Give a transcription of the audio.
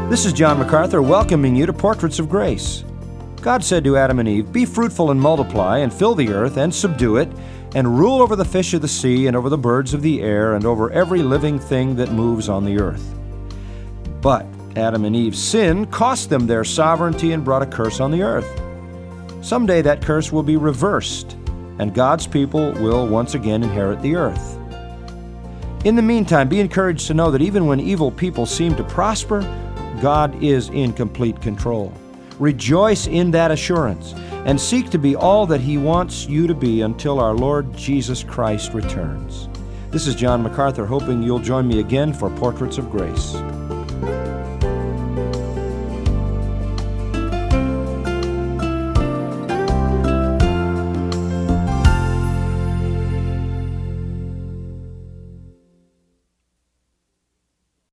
This is John MacArthur welcoming you to Portraits of Grace. God said to Adam and Eve, "Be fruitful and multiply, and fill the earth, and subdue it, and rule over the fish of the sea, and over the birds of the air, and over every living thing that moves on the earth." But Adam and Eve's sin cost them their sovereignty and brought a curse on the earth. Someday that curse will be reversed, and God's people will once again inherit the earth. In the meantime, be encouraged to know that even when evil people seem to prosper, God is in complete control. Rejoice in that assurance and seek to be all that He wants you to be until our Lord Jesus Christ returns. This is John MacArthur, hoping you'll join me again for Portraits of Grace.